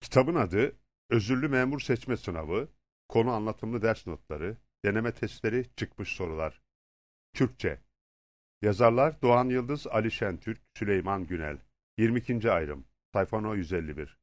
Kitabın adı Özürlü Memur Seçme Sınavı, konu anlatımlı ders notları, deneme testleri, çıkmış sorular. Türkçe. Yazarlar Doğan Yıldız, Ali Şentürk, Süleyman Günel. 22. ayrım. Sayfa no 151.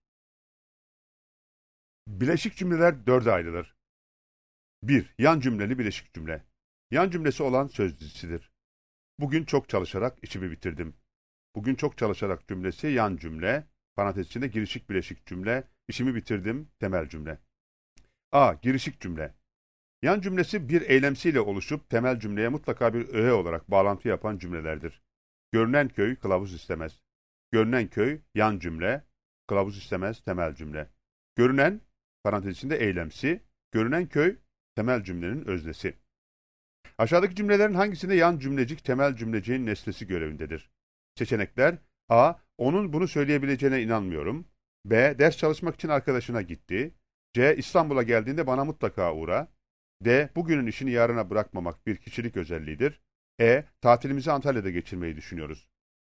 Bileşik cümleler dörde ayrılır. 1. Yan cümleli bileşik cümle. Yan cümlesi olan söz dizisidir. Bugün çok çalışarak işimi bitirdim. Bugün çok çalışarak cümlesi yan cümle, parantez içinde girişik bileşik cümle, işimi bitirdim, temel cümle. A. Girişik cümle. Yan cümlesi bir eylemsiyle oluşup temel cümleye mutlaka bir öğe olarak bağlantı yapan cümlelerdir. Görünen köy kılavuz istemez. Görünen köy yan cümle, kılavuz istemez temel cümle. Görünen, parantez içinde eylemsi, görünen köy temel cümlenin öznesi. Aşağıdaki cümlelerin hangisinde yan cümlecik temel cümleciğin nesnesi görevindedir? Seçenekler: A. Onun bunu söyleyebileceğine inanmıyorum. B. Ders çalışmak için arkadaşına gitti. C. İstanbul'a geldiğinde bana mutlaka uğra. D. Bugünün işini yarına bırakmamak bir kişilik özelliğidir. E. Tatilimizi Antalya'da geçirmeyi düşünüyoruz.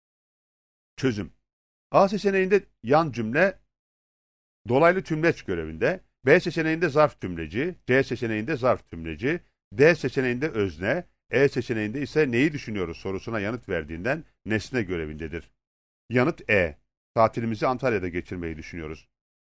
Çözüm: A seçeneğinde yan cümle dolaylı tümleç görevinde, B seçeneğinde zarf tümleci, C seçeneğinde zarf tümleci, D seçeneğinde özne, E seçeneğinde ise neyi düşünüyoruz sorusuna yanıt verdiğinden nesne görevindedir. Yanıt E. Tatilimizi Antalya'da geçirmeyi düşünüyoruz.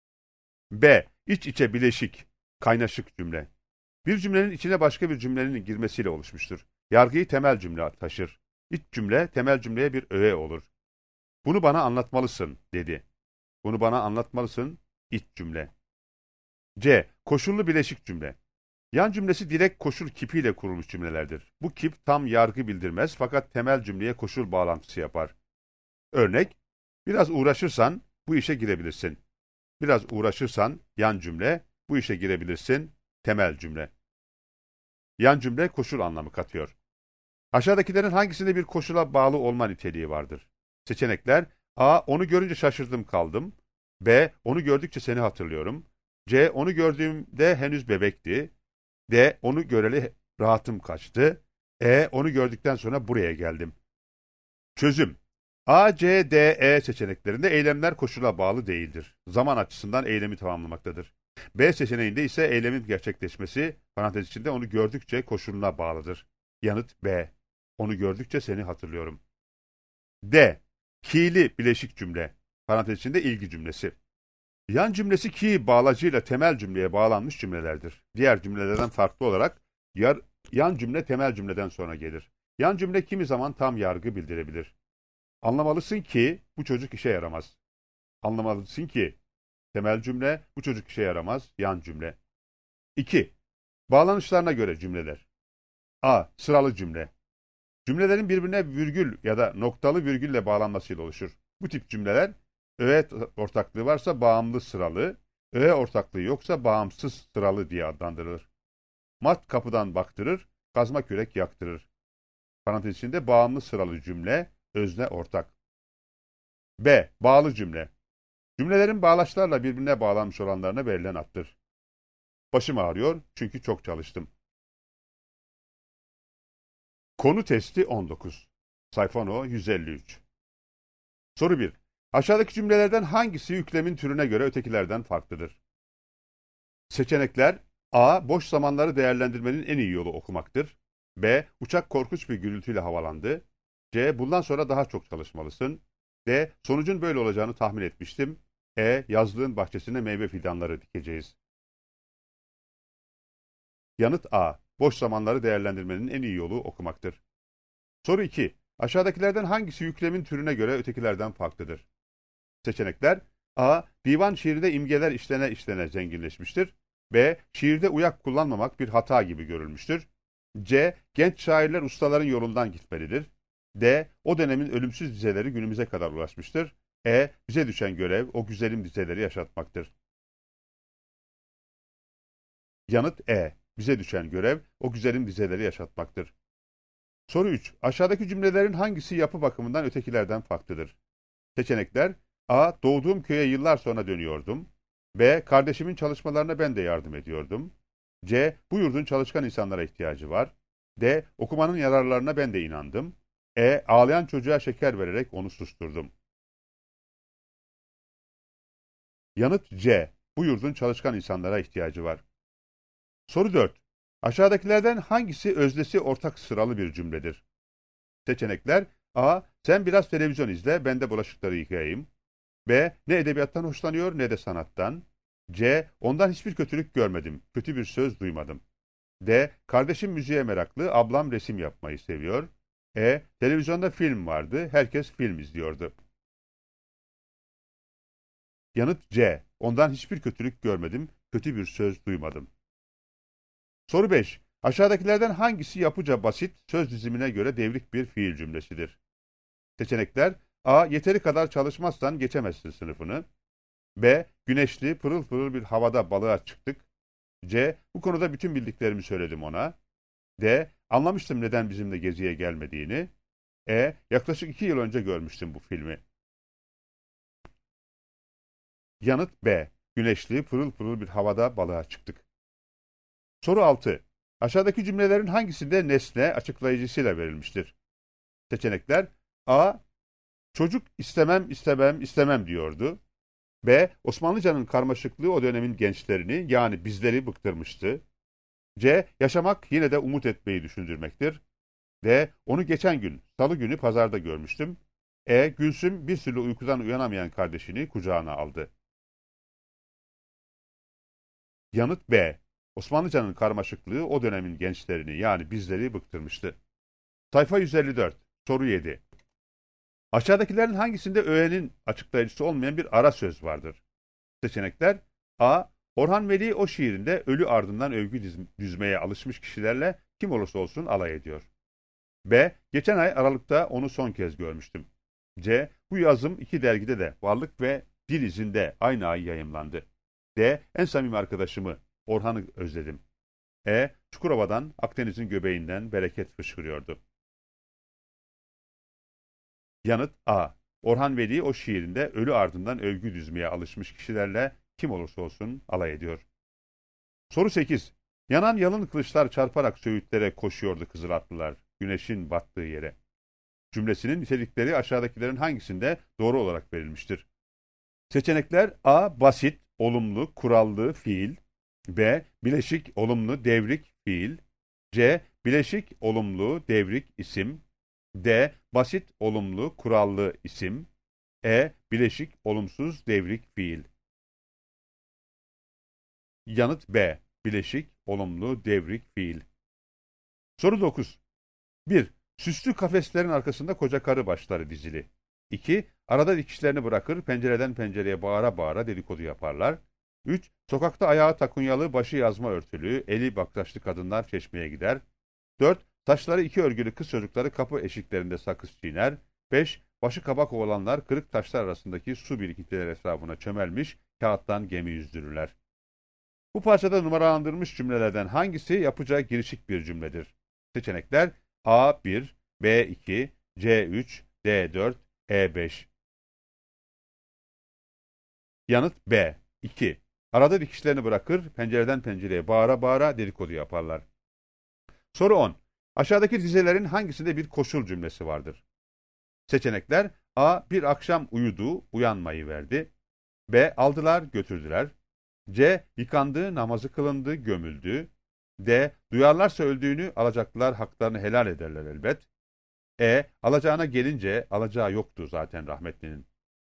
B. İç içe bileşik, kaynaşık cümle. Bir cümlenin içine başka bir cümlenin girmesiyle oluşmuştur. Yargıyı temel cümle taşır. İç cümle temel cümleye bir öğe olur. Bunu bana anlatmalısın dedi. Bunu bana anlatmalısın, iç cümle. C. Koşullu bileşik cümle. Yan cümlesi direkt koşul kipiyle kurulmuş cümlelerdir. Bu kip tam yargı bildirmez fakat temel cümleye koşul bağlantısı yapar. Örnek: biraz uğraşırsan bu işe girebilirsin. Biraz uğraşırsan yan cümle, bu işe girebilirsin, temel cümle. Yan cümle koşul anlamı katıyor. Aşağıdakilerin hangisinde bir koşula bağlı olma niteliği vardır? Seçenekler: A. Onu görünce şaşırdım kaldım. B. Onu gördükçe seni hatırlıyorum. C. Onu gördüğümde henüz bebekti. D. Onu göreli rahatım kaçtı. E. Onu gördükten sonra buraya geldim. Çözüm: A, C, D, E seçeneklerinde eylemler koşula bağlı değildir. Zaman açısından eylemi tamamlamaktadır. B seçeneğinde ise eylemin gerçekleşmesi, parantez içinde onu gördükçe koşuluna bağlıdır. Yanıt B. Onu gördükçe seni hatırlıyorum. D. Ki'li bileşik cümle, parantez içinde ilgi cümlesi. Yan cümlesi ki bağlacıyla temel cümleye bağlanmış cümlelerdir. Diğer cümlelerden farklı olarak yan cümle temel cümleden sonra gelir. Yan cümle kimi zaman tam yargı bildirebilir. Anlamalısın ki bu çocuk işe yaramaz. Anlamalısın ki temel cümle, bu çocuk işe yaramaz, yan cümle. 2. Bağlanışlarına göre cümleler. A. Sıralı cümle. Cümlelerin birbirine virgül ya da noktalı virgülle bağlanmasıyla oluşur. Bu tip cümleler öğe ortaklığı varsa bağımlı sıralı, öğe ortaklığı yoksa bağımsız sıralı diye adlandırılır. Mat kapıdan baktırır, kazma kürek yaktırır. Parantez içinde bağımlı sıralı cümle, özne ortak. B. Bağlı cümle. Cümlelerin bağlaçlarla birbirine bağlanmış olanlarına verilen addır. Başım ağrıyor çünkü çok çalıştım. Konu testi 19. Sayfa no 153. Soru 1. Aşağıdaki cümlelerden hangisi yüklemin türüne göre ötekilerden farklıdır? Seçenekler: A. Boş zamanları değerlendirmenin en iyi yolu okumaktır. B. Uçak korkunç bir gürültüyle havalandı. C. Bundan sonra daha çok çalışmalısın. D. Sonucun böyle olacağını tahmin etmiştim. E. Yazlığın bahçesine meyve fidanları dikeceğiz. Yanıt A. Boş zamanları değerlendirmenin en iyi yolu okumaktır. Soru 2. Aşağıdakilerden hangisi yüklemin türüne göre ötekilerden farklıdır? Seçenekler: A. Divan şiirde imgeler işlene işlene zenginleşmiştir. B. Şiirde uyak kullanmamak bir hata gibi görülmüştür. C. Genç şairler ustaların yolundan gitmelidir. D. O dönemin ölümsüz dizeleri günümüze kadar ulaşmıştır. E. Bize düşen görev o güzelim dizeleri yaşatmaktır. Yanıt E. Bize düşen görev o güzelim dizeleri yaşatmaktır. Soru 3. Aşağıdaki cümlelerin hangisi yapı bakımından ötekilerden farklıdır? Seçenekler: A. Doğduğum köye yıllar sonra dönüyordum. B. Kardeşimin çalışmalarına ben de yardım ediyordum. C. Bu yurdun çalışkan insanlara ihtiyacı var. D. Okumanın yararlarına ben de inandım. E. Ağlayan çocuğa şeker vererek onu susturdum. Yanıt C. Bu yurdun çalışkan insanlara ihtiyacı var. Soru 4. Aşağıdakilerden hangisi öznesi ortak sıralı bir cümledir? Seçenekler: A. Sen biraz televizyon izle, ben de bulaşıkları yıkayayım. B. Ne edebiyattan hoşlanıyor ne de sanattan. C. Ondan hiçbir kötülük görmedim, kötü bir söz duymadım. D. Kardeşim müziğe meraklı, ablam resim yapmayı seviyor. E. Televizyonda film vardı, herkes film izliyordu. Yanıt C. Ondan hiçbir kötülük görmedim, kötü bir söz duymadım. Soru 5. Aşağıdakilerden hangisi yapıca basit, söz dizimine göre devrik bir fiil cümlesidir? Seçenekler: A. Yeteri kadar çalışmazsan geçemezsin sınıfını. B. Güneşli, pırıl pırıl bir havada balığa çıktık. C. Bu konuda bütün bildiklerimi söyledim ona. D. Anlamıştım neden bizimle geziye gelmediğini. E. Yaklaşık 2 yıl önce görmüştüm bu filmi. Yanıt B. Güneşli, pırıl pırıl bir havada balığa çıktık. Soru 6. Aşağıdaki cümlelerin hangisinde nesne açıklayıcısıyla verilmiştir? Seçenekler: A. Çocuk istemem istemem istemem diyordu. B. Osmanlıcanın karmaşıklığı o dönemin gençlerini, yani bizleri bıktırmıştı. C. Yaşamak yine de umut etmeyi düşündürmektir. D. Onu geçen gün, salı günü pazarda görmüştüm. E. Gülsüm bir türlü uykudan uyanamayan kardeşini kucağına aldı. Yanıt B. Osmanlıcanın karmaşıklığı o dönemin gençlerini, yani bizleri bıktırmıştı. Sayfa 154. Soru 7. Aşağıdakilerin hangisinde öğenin açıklayıcısı olmayan bir ara söz vardır? Seçenekler: A. Orhan Veli o şiirinde ölü ardından övgü düzmeye alışmış kişilerle kim olursa olsun alay ediyor. B. Geçen ay Aralık'ta onu son kez görmüştüm. C. Bu yazım 2 dergide de Varlık ve Dil izinde aynı ay yayımlandı. D. En samimi arkadaşımı Orhan'ı özledim. E. Çukurova'dan, Akdeniz'in göbeğinden bereket fışkırıyordu. Yanıt A. Orhan Veli o şiirinde ölü ardından övgü düzmeye alışmış kişilerle kim olursa olsun alay ediyor. Soru 8. Yanan yalın kılıçlar çarparak söğütlere koşuyordu Kızılatlılar, güneşin battığı yere. Cümlesinin nitelikleri aşağıdakilerin hangisinde doğru olarak verilmiştir? Seçenekler: A. Basit, olumlu, kurallı fiil. B. Bileşik, olumlu, devrik fiil. C. Bileşik, olumlu, devrik isim. D. Basit, olumlu, kurallı isim. E. Bileşik, olumsuz, devrik fiil. Yanıt B. Bileşik, olumlu, devrik fiil. Soru 9. 1. Süslü kafeslerin arkasında koca karı başları dizili. 2. Arada dikişlerini bırakır, pencereden pencereye bağıra bağıra dedikodu yaparlar. 3. Sokakta ayağı takunyalı, başı yazma örtülü, eli baktaşlı kadınlar çeşmeye gider. 4. Taşları 2 örgülü kız çocukları kapı eşiklerinde sakız çiğner. 5. Başı kabak oğlanlar kırık taşlar arasındaki su birikintileri etrafına çömelmiş, kağıttan gemi yüzdürürler. Bu parçada numaralandırılmış cümlelerden hangisi yapacağı girişik bir cümledir? Seçenekler: A1, B2, C3, D4, E5. Yanıt B. 2. Arada dikişlerini bırakır, pencereden pencereye bağıra bağıra dedikodu yaparlar. Soru 10. Aşağıdaki dizelerin hangisinde bir koşul cümlesi vardır? Seçenekler: A. Bir akşam uyudu, uyanmayı verdi. B. Aldılar, götürdüler. C. Yıkandı, namazı kılındı, gömüldü. D. Duyarlarsa öldüğünü, alacaklılar haklarını helal ederler elbet. E. Alacağına gelince, alacağı yoktu zaten rahmetlinin.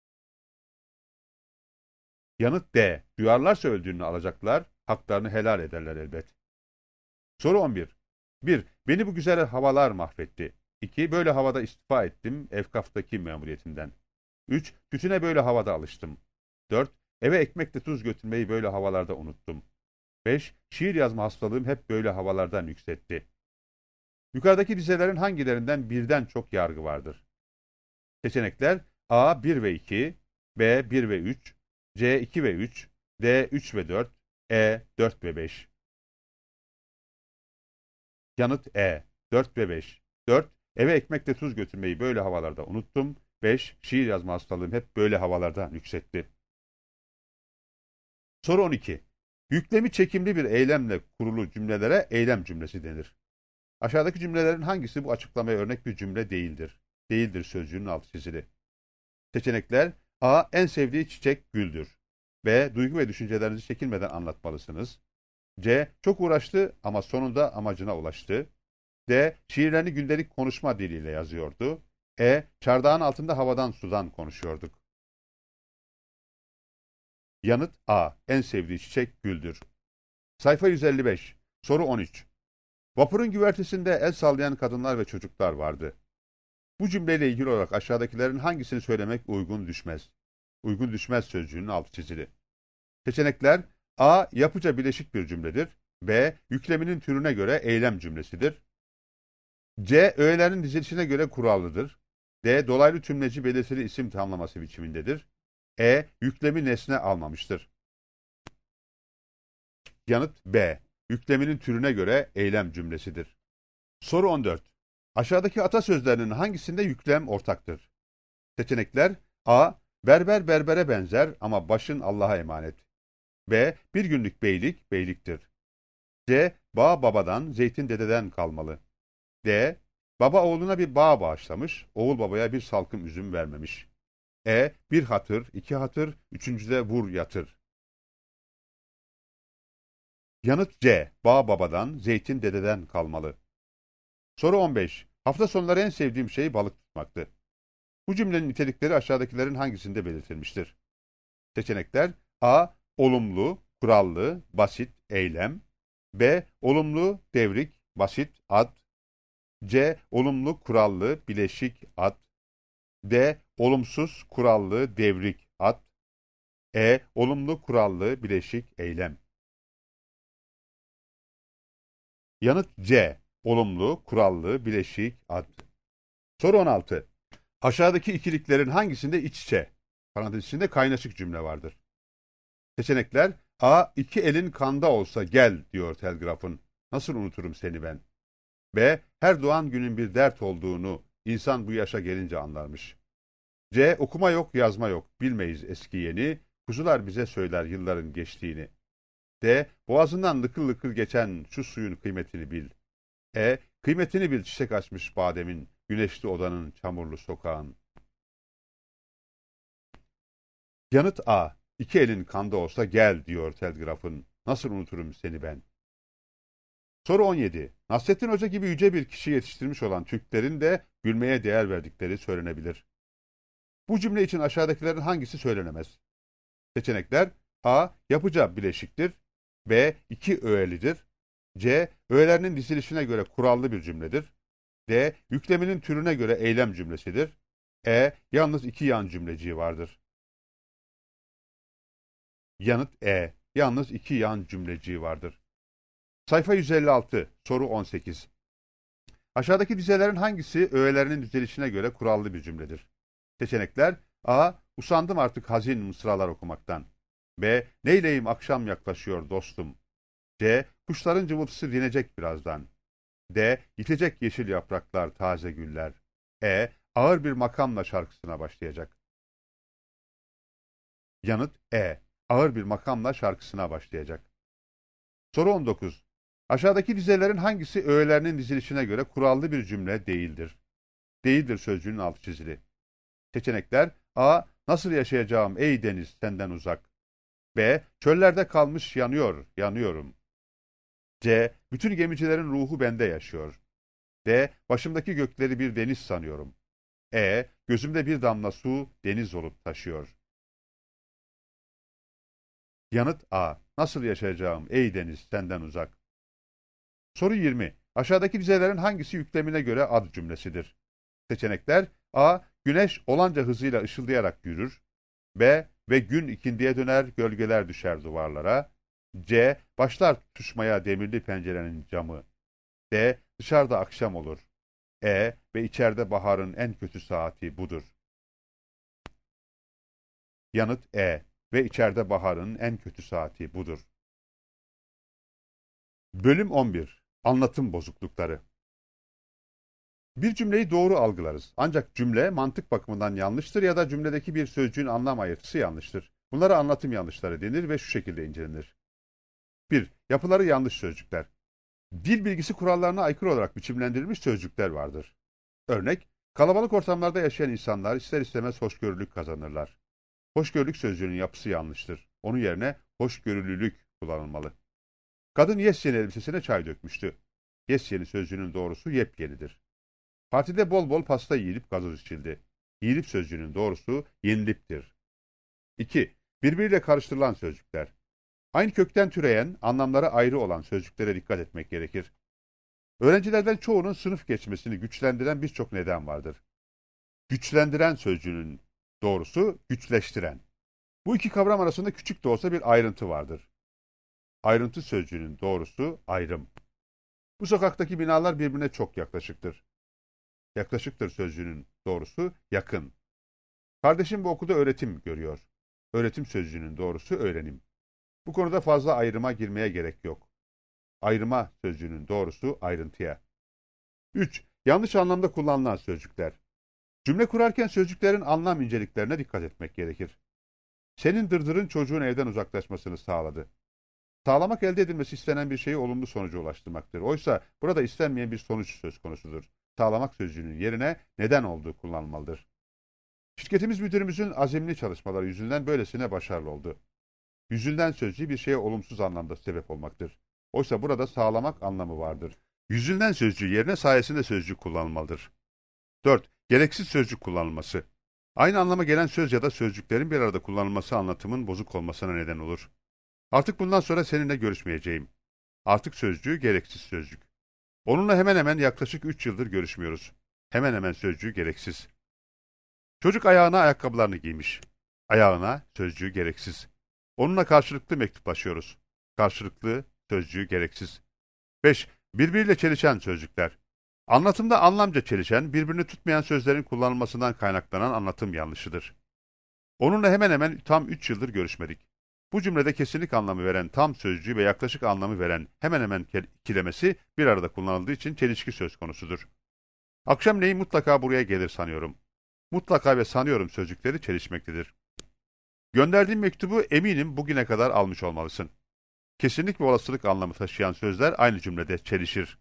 Yanıt D. Duyarlarsa öldüğünü alacaklar, haklarını helal ederler elbet. Soru 11. 1. Beni bu güzel havalar mahvetti. 2. Böyle havada istifa ettim, Efkaf'taki memuriyetimden. 3. Tütüne böyle havada alıştım. 4. Eve ekmekle tuz götürmeyi böyle havalarda unuttum. 5. Şiir yazma hastalığım hep böyle havalardan yükseltti. Yukarıdaki dizelerin hangilerinden birden çok yargı vardır? Seçenekler: A 1 ve 2, B 1 ve 3, C 2 ve 3, D 3 ve 4, E 4 ve 5. Yanıt E 4 ve 5. 4. Eve ekmekle tuz götürmeyi böyle havalarda unuttum. 5. Şiir yazma hastalığım hep böyle havalarda yükseltti. Soru 12. Yüklemi çekimli bir eylemle kurulu cümlelere eylem cümlesi denir. Aşağıdaki cümlelerin hangisi bu açıklamaya örnek bir cümle değildir? Değildir sözcüğünün altı çizili. Seçenekler: A. En sevdiği çiçek güldür. B. Duygu ve düşüncelerinizi çekinmeden anlatmalısınız. C. Çok uğraştı ama sonunda amacına ulaştı. D. Şiirlerini gündelik konuşma diliyle yazıyordu. E. Çardağın altında havadan sudan konuşuyorduk. Yanıt A. En sevdiği çiçek güldür. Sayfa 155. Soru 13. Vapurun güvertesinde el sallayan kadınlar ve çocuklar vardı. Bu cümleyle ilgili olarak aşağıdakilerin hangisini söylemek uygun düşmez? Uygun düşmez sözcüğünün altı çizili. Seçenekler: A. Yapıca bileşik bir cümledir. B. Yükleminin türüne göre eylem cümlesidir. C. Öğelerin dizilişine göre kurallıdır. D. Dolaylı tümleci belirtili isim tamlaması biçimindedir. E. Yüklemi nesne almamıştır. Yanıt B. Yükleminin türüne göre eylem cümlesidir. Soru 14. Aşağıdaki atasözlerinin hangisinde yüklem ortaktır? Seçenekler: A. Berber berbere benzer ama başın Allah'a emanet. B. Bir günlük beylik beyliktir. C. Bağ babadan, zeytin dededen kalmalı. D. Baba oğluna bir bağ bağışlamış, oğul babaya bir salkım üzüm vermemiş. E. Bir hatır, iki hatır, üçüncüde vur yatır. Yanıt C. Bağ babadan, zeytin dededen kalmalı. Soru 15. Hafta sonları en sevdiğim şey balık tutmaktı. Bu cümlenin nitelikleri aşağıdakilerin hangisinde belirtilmiştir? Seçenekler: A. Olumlu, kurallı, basit, eylem. B. Olumlu, devrik, basit, ad. C. Olumlu, kurallı, bileşik, ad. D. Olumsuz, kurallı, devrik, ad. E. Olumlu, kurallı, bileşik, eylem. Yanıt C. Olumlu, kurallı, bileşik, ad. Soru 16. Aşağıdaki ikiliklerin hangisinde iç içe, parantez içinde kaynaşık cümle vardır? Seçenekler: A. İki elin kanda olsa gel diyor telgrafın. Nasıl unuturum seni ben? B. Her doğan günün bir dert olduğunu insan bu yaşa gelince anlarmış. C. Okuma yok, yazma yok. Bilmeyiz eski yeni. Kuzular bize söyler yılların geçtiğini. D. Boğazından lıkır lıkır geçen şu suyun kıymetini bil. E. Kıymetini bil çiçek açmış bademin, güneşli odanın, çamurlu sokağın. Yanıt A. İki elin kanda olsa gel diyor telgrafın. Nasıl unuturum seni ben? Soru 17. Nasrettin Hoca gibi yüce bir kişi yetiştirmiş olan Türklerin de gülmeye değer verdikleri söylenebilir. Bu cümle için aşağıdakilerin hangisi söylenemez? Seçenekler: A. Yapıca bileşiktir. B. İki öğelidir. C. Öğelerinin dizilişine göre kurallı bir cümledir. D. Yükleminin türüne göre eylem cümlesidir. E. Yalnız iki yan cümleciği vardır. Yanıt E. Yalnız iki yan cümleciği vardır. Sayfa 156. Soru 18. Aşağıdaki dizelerin hangisi öğelerinin dizilişine göre kurallı bir cümledir? Seçenekler: A. Usandım artık hazin mısralar okumaktan. B. Neyleyim akşam yaklaşıyor dostum. C. Kuşların cıvıltısı dinecek birazdan. D. Yitecek yeşil yapraklar, taze güller. E. Ağır bir makamla şarkısına başlayacak. Yanıt E. Ağır bir makamla şarkısına başlayacak. Soru 19. Aşağıdaki dizelerin hangisi öğelerinin dizilişine göre kurallı bir cümle değildir? Değildir sözcüğünün altı çizili. Seçenekler: A. Nasıl yaşayacağım ey deniz senden uzak. B. Çöllerde kalmış yanıyor, yanıyorum. C. Bütün gemicilerin ruhu bende yaşıyor. D. Başımdaki gökleri bir deniz sanıyorum. E. Gözümde bir damla su deniz olup taşıyor. Yanıt A. Nasıl yaşayacağım ey deniz senden uzak. Soru 20. Aşağıdaki dizelerin hangisi yüklemine göre ad cümlesidir? Seçenekler: A. Güneş olanca hızıyla ışıldayarak yürür. B. Ve gün ikindiye döner, gölgeler düşer duvarlara. C. Başlar tutuşmaya demirli pencerenin camı. D. Dışarıda akşam olur. E. Ve içeride baharın en kötü saati budur. Yanıt E. Ve içeride baharın en kötü saati budur. Bölüm 11. Anlatım bozuklukları. Bir cümleyi doğru algılarız. Ancak cümle mantık bakımından yanlıştır ya da cümledeki bir sözcüğün anlam ayırtısı yanlıştır. Bunlara anlatım yanlışları denir ve şu şekilde incelenir. 1. Yapıları yanlış sözcükler. Dil bilgisi kurallarına aykırı olarak biçimlendirilmiş sözcükler vardır. Örnek: kalabalık ortamlarda yaşayan insanlar ister istemez hoşgörülük kazanırlar. Hoşgörülük sözcüğünün yapısı yanlıştır. Onun yerine hoşgörülülük kullanılmalı. Kadın yepyeni elbisesine çay dökmüştü. Yepyeni sözcüğünün doğrusu yepyenidir. Partide bol bol pasta yiyilip gazoz içildi. Yiyilip sözcüğünün doğrusu yeniliptir. 2. Birbiriyle karıştırılan sözcükler. Aynı kökten türeyen, anlamları ayrı olan sözcüklere dikkat etmek gerekir. Öğrencilerden çoğunun sınıf geçmesini güçlendiren birçok neden vardır. Güçlendiren sözcüğünün doğrusu güçleştiren. Bu iki kavram arasında küçük de olsa bir ayrıntı vardır. Ayrıntı sözcüğünün doğrusu ayrım. Bu sokaktaki binalar birbirine çok yaklaşıktır. Yaklaşıktır sözcüğünün doğrusu yakın. Kardeşim bu okulda öğretim görüyor. Öğretim sözcüğünün doğrusu öğrenim. Bu konuda fazla ayrıma girmeye gerek yok. Ayrıma sözcüğünün doğrusu ayrıntıya. 3. Yanlış anlamda kullanılan sözcükler. Cümle kurarken sözcüklerin anlam inceliklerine dikkat etmek gerekir. Senin dırdırın çocuğun evden uzaklaşmasını sağladı. Sağlamak elde edilmesi istenen bir şeyi olumlu sonuca ulaştırmaktır. Oysa burada istenmeyen bir sonuç söz konusudur. Sağlamak sözcüğünün yerine neden olduğu kullanılmalıdır. Şirketimiz müdürümüzün azimli çalışmaları yüzünden böylesine başarılı oldu. Yüzünden sözcüğü bir şeye olumsuz anlamda sebep olmaktır. Oysa burada sağlamak anlamı vardır. Yüzünden sözcüğü yerine sayesinde sözcüğü kullanılmalıdır. 4. Gereksiz sözcük kullanılması. Aynı anlama gelen söz ya da sözcüklerin bir arada kullanılması anlatımın bozuk olmasına neden olur. Artık bundan sonra seninle görüşmeyeceğim. Artık sözcüğü gereksiz sözcük. Onunla hemen hemen yaklaşık 3 yıldır görüşmüyoruz. Hemen hemen sözcüğü gereksiz. Çocuk ayağına ayakkabılarını giymiş. Ayağına sözcüğü gereksiz. Onunla karşılıklı mektuplaşıyoruz. Karşılıklı sözcüğü gereksiz. 5. Birbiriyle çelişen sözcükler. Anlatımda anlamca çelişen, birbirini tutmayan sözlerin kullanılmasından kaynaklanan anlatım yanlışıdır. Onunla hemen hemen tam 3 yıldır görüşmedik. Bu cümlede kesinlik anlamı veren tam sözcüğü ve yaklaşık anlamı veren hemen hemen ikilemesi bir arada kullanıldığı için çelişki söz konusudur. Akşamleyin mutlaka buraya gelir sanıyorum. Mutlaka ve sanıyorum sözcükleri çelişmektedir. Gönderdiğim mektubu eminim bugüne kadar almış olmalısın. Kesinlik ve olasılık anlamı taşıyan sözler aynı cümlede çelişir.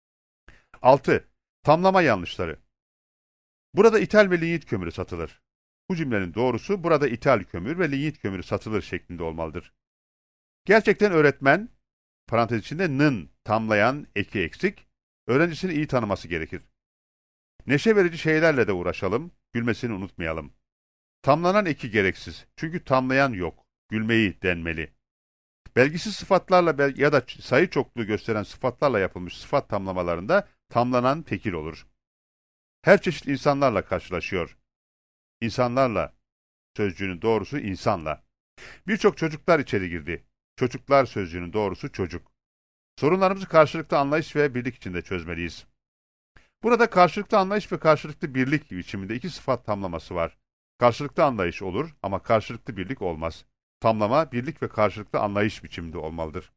6. Tamlama yanlışları. Burada ithal ve linyit kömürü satılır. Bu cümlenin doğrusu burada ithal kömür ve linyit kömürü satılır şeklinde olmalıdır. Gerçekten öğretmen, parantez içinde nın tamlayan eki eksik, öğrencisini iyi tanıması gerekir. Neşe verici şeylerle de uğraşalım, gülmesini unutmayalım. Tamlanan eki gereksiz, çünkü tamlayan yok, gülmeyi denmeli. Belgisiz sıfatlarla ya da sayı çokluğu gösteren sıfatlarla yapılmış sıfat tamlamalarında tamlanan tekil olur. Her çeşit insanlarla karşılaşıyor. İnsanlarla, sözcüğünün doğrusu insanla. Birçok çocuklar içeri girdi. Çocuklar sözcüğünün doğrusu çocuk. Sorunlarımızı karşılıklı anlayış ve birlik içinde çözmeliyiz. Burada karşılıklı anlayış ve karşılıklı birlik biçiminde iki sıfat tamlaması var. Karşılıklı anlayış olur ama karşılıklı birlik olmaz. Tamlama, birlik ve karşılıklı anlayış biçiminde olmalıdır.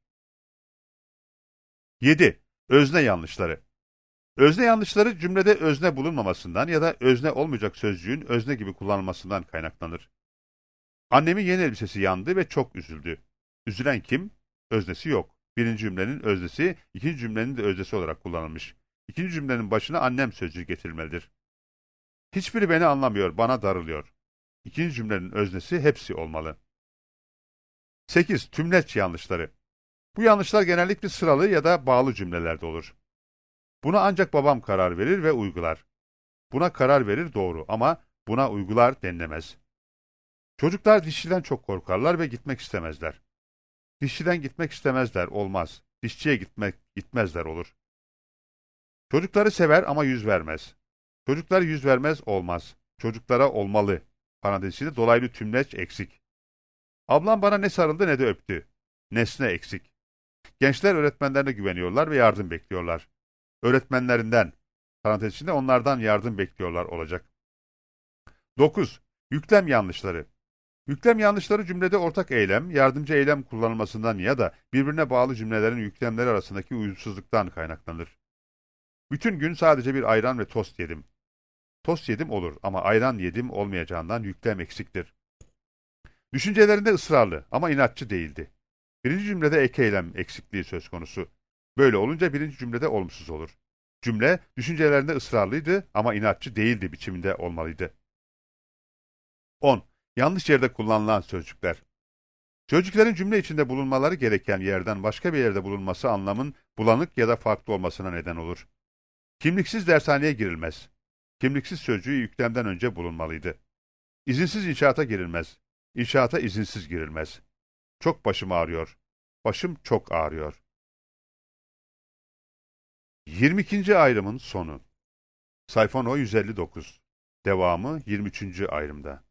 7. Özne yanlışları. Özne yanlışları cümlede özne bulunmamasından ya da özne olmayacak sözcüğün özne gibi kullanılmasından kaynaklanır. Annemin yeni elbisesi yandı ve çok üzüldü. Üzülen kim? Öznesi yok. Birinci cümlenin öznesi, ikinci cümlenin de öznesi olarak kullanılmış. İkinci cümlenin başına annem sözcüğü getirilmelidir. Hiçbiri beni anlamıyor, bana darılıyor. İkinci cümlenin öznesi hepsi olmalı. 8. Tümleç yanlışları. Bu yanlışlar genellikle sıralı ya da bağlı cümlelerde olur. Buna ancak babam karar verir ve uygular. Buna karar verir doğru ama buna uygular denilemez. Çocuklar dişçiden çok korkarlar ve gitmek istemezler. Dişçiden gitmek istemezler olmaz. Dişçiye gitmezler olur. Çocukları sever ama yüz vermez. Çocuklar yüz vermez olmaz. Çocuklara olmalı. Parantez içinde dolaylı tümleç eksik. Ablam bana ne sarıldı ne de öptü. Nesne eksik. Gençler öğretmenlerine güveniyorlar ve yardım bekliyorlar. Öğretmenlerinden, parantez içinde onlardan yardım bekliyorlar olacak. 9. Yüklem yanlışları. Yüklem yanlışları cümlede ortak eylem, yardımcı eylem kullanılmasından ya da birbirine bağlı cümlelerin yüklemleri arasındaki uyumsuzluktan kaynaklanır. Bütün gün sadece bir ayran ve tost yedim. Tost yedim olur ama ayran yedim olmayacağından yüklem eksiktir. Düşüncelerinde ısrarlı ama inatçı değildi. Birinci cümlede ek eylem eksikliği söz konusu. Böyle olunca birinci cümlede olumsuz olur. Cümle düşüncelerinde ısrarlıydı ama inatçı değildi biçiminde olmalıydı. 10. Yanlış yerde kullanılan sözcükler. Sözcüklerin cümle içinde bulunmaları gereken yerden başka bir yerde bulunması anlamın bulanık ya da farklı olmasına neden olur. Kimliksiz dershaneye girilmez. Kimliksiz sözcüğü yüklemden önce bulunmalıydı. İzinsiz inşaata girilmez. İnşaata izinsiz girilmez. Çok başım ağrıyor. Başım çok ağrıyor. 22. ayrımın sonu. Sayfa No 159. Devamı 23. ayrımda.